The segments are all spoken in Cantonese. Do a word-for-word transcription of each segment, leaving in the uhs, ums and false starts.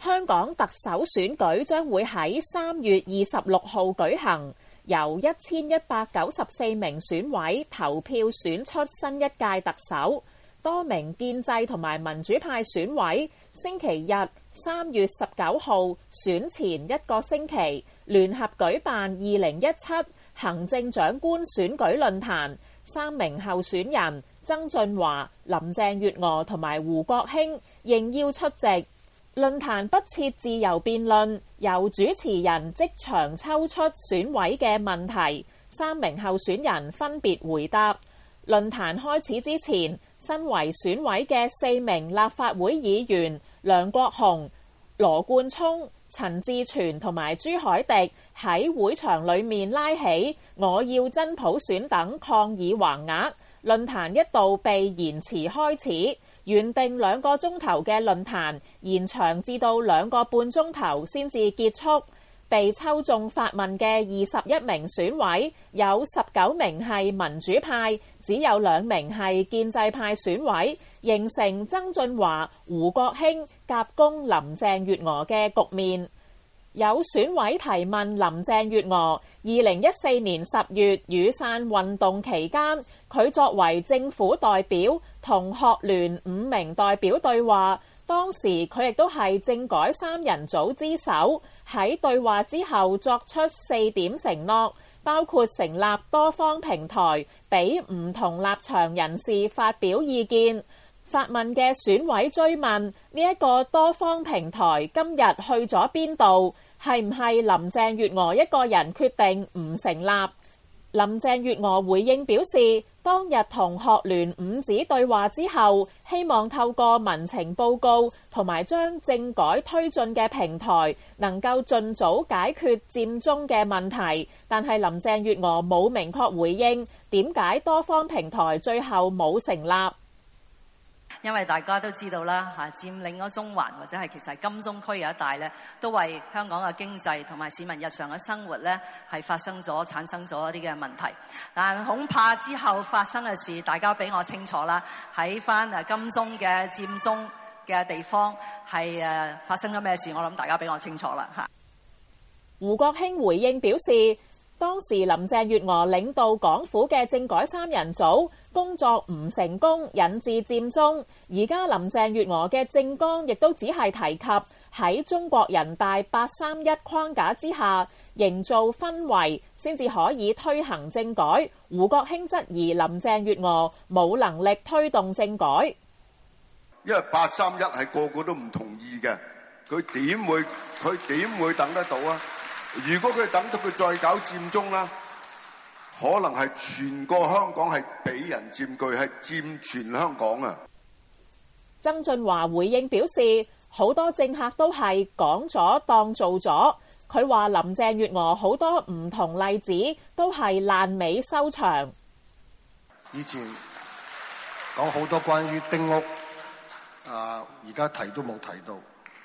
香港特首選舉將會喺三月二十六號舉行，由一千一百九十四名選委投票選出新一屆特首。多名建制同埋民主派選委星期日三月十九號選前一個星期聯合舉辦二零一七行政長官選舉論壇，三名候選人曾俊華、林鄭月娥同埋胡國興應邀出席。論壇不設自由辯論，由主持人即場抽出選委嘅問題，三名候選人分別回答。論壇開始之前，身為選委嘅四名立法會議員梁國雄、羅冠聰、陳志全同埋朱凱迪喺會場裏面拉起我要真普選等抗議橫額，論壇一度被延遲開始。原定兩個鐘頭嘅論壇延長至到兩個半鐘頭先至結束。被抽中發問嘅二十一名選委，有十九名係民主派，只有兩名係建制派選委，形成曾俊華、胡國興夾攻林鄭月娥嘅局面。有選委提問林鄭月娥，二零一四年十月雨傘運動期間，佢作為政府代表同學聯五名代表對話，當時佢亦都係政改三人組之首。喺對話之後作出四點承諾，包括成立多方平台，俾唔同立場人士發表意見。發問嘅選委追問呢一個多方平台今日去咗邊度？係唔係林鄭月娥一個人決定唔成立？林鄭月娥回應表示，當日同學聯五子對話之後，希望透過民情報告同埋將政改推進嘅平台，能夠盡早解決佔中嘅問題。但係林鄭月娥冇明確回應點解多方平台最後冇成立。 因為大家都知道啦，嚇佔領咗中環或者係其實係金鐘區有一帶咧，都為香港嘅經濟同埋市民日常嘅生活咧係發生咗產生咗一啲嘅問題。但恐怕之後發生嘅事，大家比我清楚啦。喺翻誒金鐘嘅佔中嘅地方係誒發生咗咩事，我諗大家比我清楚啦嚇。 胡國興回應表示，當時林鄭月娥領導港府嘅政改三人組工作唔成功，引致佔中。而家林鄭月娥嘅政綱亦都只係提及喺中國人大八三一框架之下營造氛圍，先至可以推行政改。胡國興質疑林鄭月娥冇能力推動政改， 因為八三一係個個都唔同意嘅，佢點會佢點會等得到啊？如果佢等到佢再搞佔中啦，可能係全個香港係俾人佔據，係佔全香港啊！ 曾俊華回應表示，好多政客都係講咗當做咗。佢話林鄭月娥好多唔同例子都係爛尾收場。 以前講好多關於丁屋，啊，而家提都冇提到。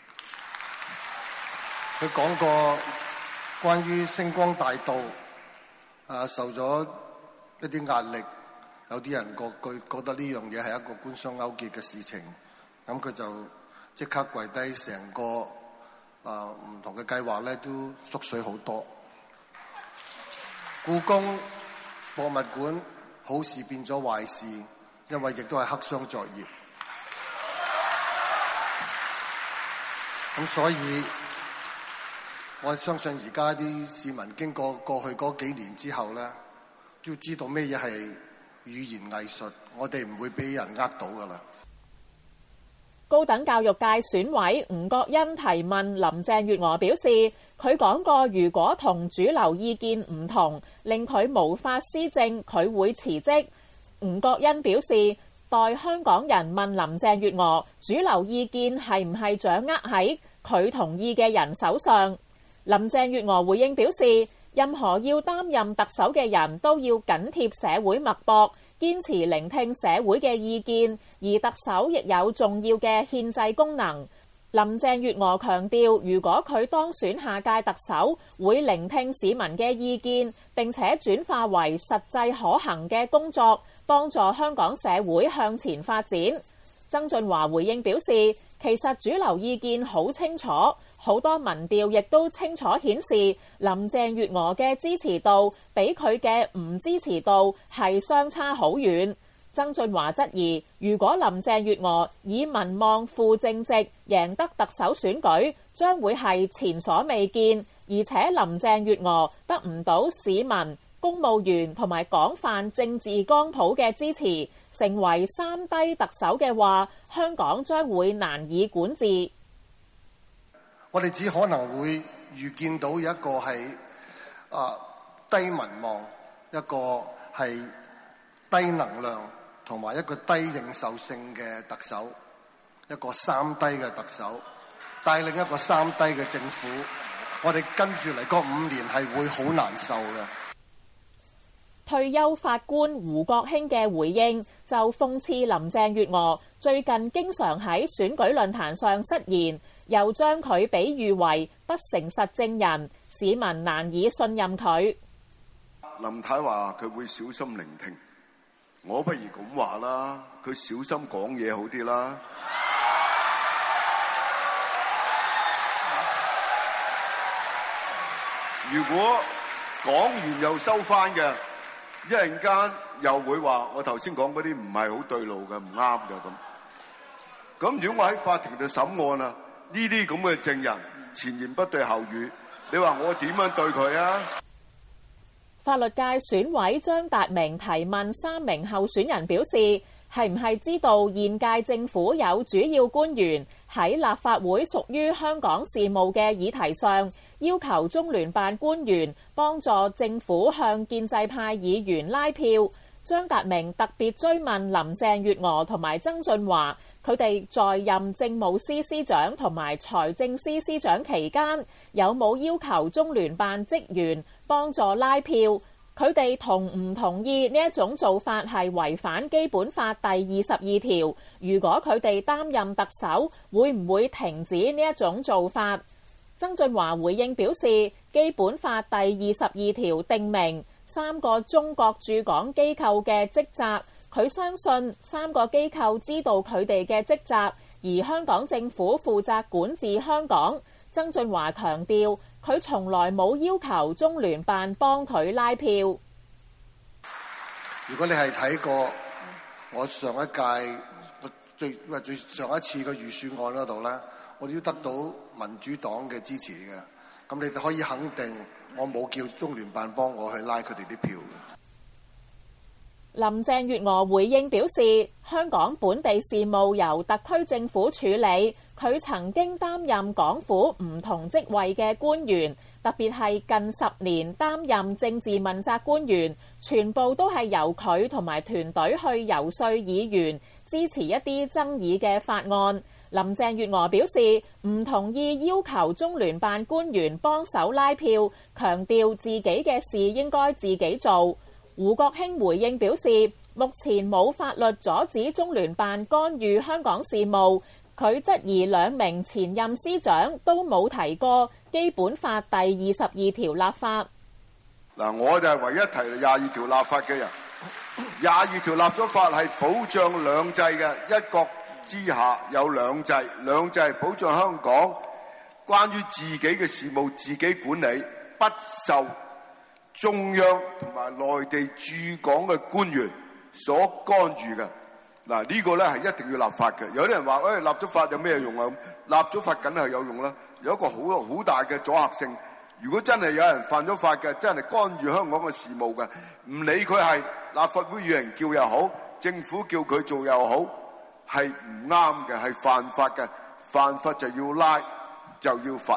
佢講過關於星光大道，啊，受咗一啲壓力，有啲人覺佢覺得呢樣嘢係一個官商勾結嘅事情，咁佢就即刻跪低，成個啊唔同嘅計劃咧都縮水好多。故宮博物館好事變咗壞事，因為亦都係黑箱作業。咁所以我相信而家啲市民經過過去嗰幾年之後咧，都知道咩嘢係語言藝術，我哋唔會俾人呃到噶啦。 高等教育界選委吳國欣提問林鄭月娥表示，佢講過如果同主流意見唔同，令佢無法施政，佢會辭職。吳國欣表示，代香港人問林鄭月娥，主流意見係唔係掌握喺佢同意嘅人手上？林鄭月娥回應表示，任何要擔任特首嘅人都要緊貼社會脈搏，堅持聆聽社會嘅意見，而特首亦有重要嘅憲制功能。林鄭月娥強調，如果佢當選下屆特首，會聆聽市民嘅意見，並且轉化為實際可行嘅工作，幫助香港社會向前發展。 曾俊華回應表示，其實主流意見好清楚，好多民調亦都清楚顯示林鄭月娥嘅支持度比佢嘅唔支持度係相差好遠。曾俊華質疑，如果林鄭月娥以民望負正值贏得特首選舉，將會係前所未見，而且林鄭月娥得唔到市民、公務員同埋廣泛政治光譜嘅支持，成為三低特首嘅話，香港將會難以管治。 我哋只可能會預見到一個係啊低民望，一個係低能量，同埋一個低認受性嘅特首，一個三低嘅特首帶領一個三低嘅政府，我哋跟住嚟嗰五年係會好難受嘅。 退休法官胡國興嘅回應就諷刺林鄭月娥最近經常喺選舉論壇上失言，又將佢比喻為不誠實證人，市民難以信任佢。 林太話佢會小心聆聽，我不如咁話啦，佢小心講嘢好啲啦。如果講完又收翻嘅，一陣間又會話我頭先講嗰啲唔係好對路嘅，唔啱嘅咁。咁如果我喺法庭度審案啊，呢啲咁嘅證人前言不對後語，你話我點樣對佢啊？ 法律界選委張達明提問三名候選人表示，係唔係知道現屆政府有主要官員喺立法會屬於香港事務嘅議題上，要求中聯辦官員幫助政府向建制派議員拉票。張達明特別追問林鄭月娥同埋曾俊華，佢哋在任政務司司長同埋財政司司長期間，有冇要求中聯辦職員幫助拉票？佢哋同唔同意呢一種做法係違反基本法第二十二條？如果佢哋擔任特首，會唔會停止呢一種做法？曾俊華回應表示，基本法第二十二條定明三個中國駐港機構嘅職責，佢相信三個機構知道佢哋嘅職責，而香港政府負責管治香港。曾俊華強調，佢從來冇要求中聯辦幫佢拉票。 如果你係睇過我上一屆最最上一次嘅預算案嗰度咧，我都得到民主黨嘅支持嘅，咁你哋可以肯定我冇叫中聯辦幫我去拉佢哋啲票嘅。 林鄭月娥回應表示，香港本地事務由特區政府處理，佢曾經擔任港府唔同職位嘅官員，特別係近十年擔任政治問責官員，全部都係由佢同埋團隊去游說議員支持一啲爭議嘅法案。林鄭月娥表示唔同意要求中聯辦官員幫手拉票，強調自己嘅事應該自己做。胡國興回應表示，目前冇法律阻止中聯辦干預香港事務。佢質疑兩名前任司長都冇提過基本法第二十二條立法。 嗱，我就係唯一提廿二條立法嘅人。廿二條立咗法係保障兩制嘅，一國之下有兩制，兩制係保障香港關於自己嘅事務自己管理，不受中央同埋內地駐港嘅官員所干預嘅。嗱，呢個咧係一定要立法嘅。有啲人話，誒、哎、立咗法有咩用啊？立咗法梗係有用啦，有一個好好大嘅阻嚇性。如果真係有人犯咗法嘅，真係干預香港嘅事務嘅，唔理佢係立法會有人叫又好，政府叫佢做又好，係唔啱嘅，係犯法嘅。犯法就要拉，就要罰。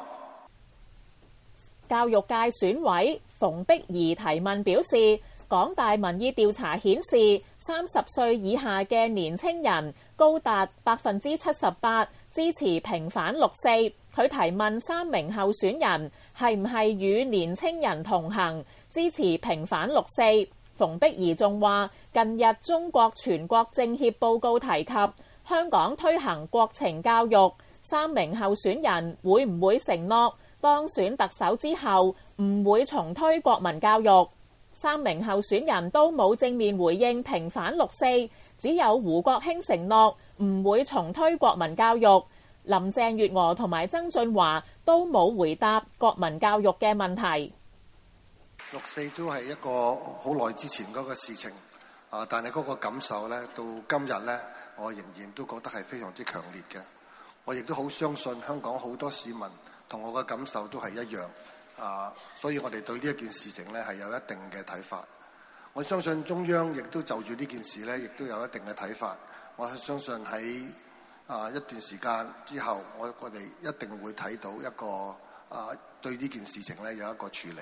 教育界選委馮碧儀提問表示，港大民意調查顯示，三十歲以下嘅年青人高達百分之七十八支持平反六四。佢提問三名候選人係唔係與年青人同行，支持平反六四。馮碧儀仲話，近日中國全國政協報告提及香港推行國情教育，三名候選人會唔會承諾當選特首之後唔會重推國民教育？三名候選人都冇正面回應平反六四，只有胡國興承諾唔會重推國民教育。林鄭月娥同埋曾俊華都冇回答國民教育嘅問題。 六四都係一個好耐之前嗰個事情，啊！但係嗰個感受咧，到今日咧，我仍然都覺得係非常之強烈嘅。我亦都好相信香港好多市民同我嘅感受都係一樣，啊！所以我哋對呢一件事情咧係有一定嘅睇法。我相信中央亦都就住呢件事咧，亦都有一定嘅睇法。我相信喺啊一段時間之後，我我哋一定會睇到一個啊對呢件事情咧有一個處理。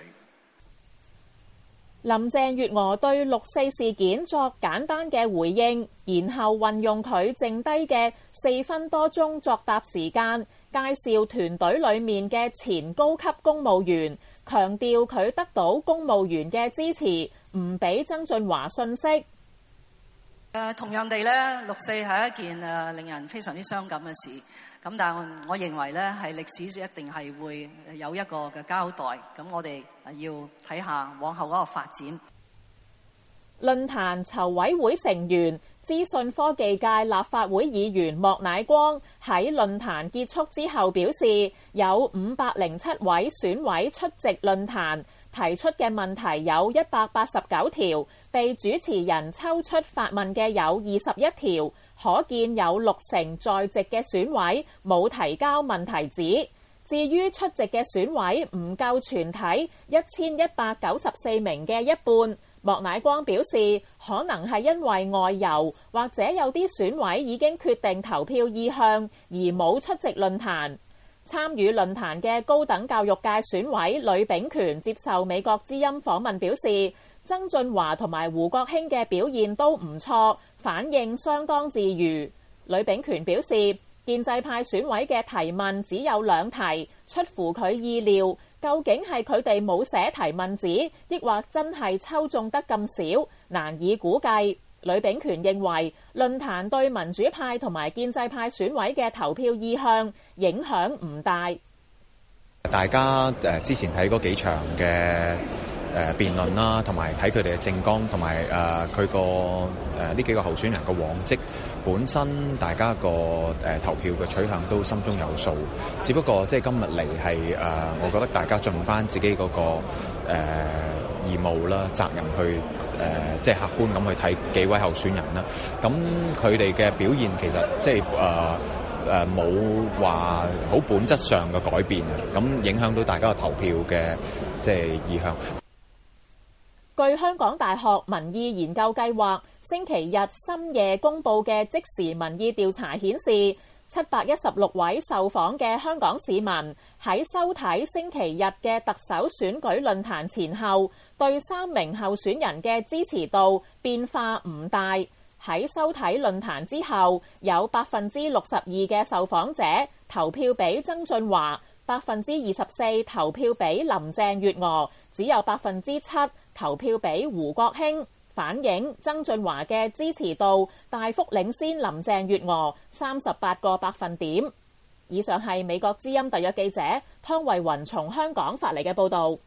林鄭月娥對六四事件作簡單嘅回應，然後運用佢剩低嘅四分多鐘作答時間，介紹團隊裏面嘅前高級公務員，強調佢得到公務員嘅支持，唔俾曾俊華信息。 誒，同樣地咧，六四係一件誒令人非常之傷感嘅事。咁但係我認為咧，係歷史一定係會有一個嘅交代。咁我哋要睇下往後嗰個發展。 論壇籌委會成員、資訊科技界立法會議員莫乃光喺論壇結束之後表示，有五百零七位選委出席論壇，提出嘅問題有一百八十九條，被主持人抽出發問嘅有二十一條。可見有六成在席嘅選委冇提交問題紙。至於出席嘅選委唔夠全體一千一百九十四名嘅一半，莫乃光表示可能係因為外遊，或者有啲選委已經決定投票意向而冇出席論壇。參與論壇嘅高等教育界選委呂秉權接受美國之音訪問表示，曾俊華同埋胡國興嘅表現都唔錯，反應相當自如。呂秉權表示，建制派選委嘅提問只有兩題，出乎佢意料。究竟係佢哋冇寫提問紙，抑或真係抽中得咁少，難以估計。呂秉權認為，論壇對民主派同埋建制派選委嘅投票意向影響唔大。 大家誒之前睇嗰幾場嘅誒辯論啦，同埋睇佢哋嘅政綱，同埋誒佢個誒呢幾個候選人嘅往績，本身大家個誒投票嘅取向都心中有數。只不過即係今日嚟係誒，我覺得大家盡翻自己嗰個誒義務啦、責任去誒，即係客觀咁去睇幾位候選人啦。咁佢哋嘅表現其實即係誒。誒冇話好本質上嘅改變啊，咁影響到大家嘅投票嘅即係意向。 據香港大學民意研究計劃星期日深夜公佈嘅即時民意調查顯示，七百一十六位受訪嘅香港市民喺收睇星期日嘅特首選舉論壇前後，對三名候選人嘅支持度變化唔大。喺收睇論壇之後，有百分之六十二嘅受訪者投票俾曾俊華，百分之二十四投票俾林鄭月娥，只有百分之七投票俾胡國興，反映曾俊華嘅支持度大幅領先林鄭月娥三十八個百分點。以上係美國之音特約記者湯慧雲從香港發嚟嘅報導。